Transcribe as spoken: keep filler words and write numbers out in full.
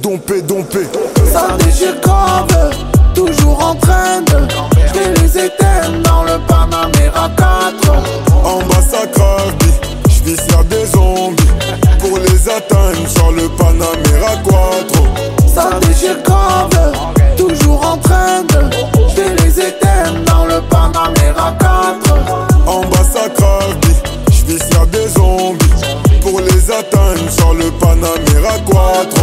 dompé, dompé. Ça déchire grave, toujours en train de. Je les éteins dans le Panamera quatre. En bas ça crave, j'vis sur des zombies. Pour les atteindre sur le Panamera quatre. Ça déchire grave, toujours en train de. Je les éteins dans le Panamera quatre. En bas ça crave, j'vis sur des zombies. Pour les atteindre sur le Panamera quatre.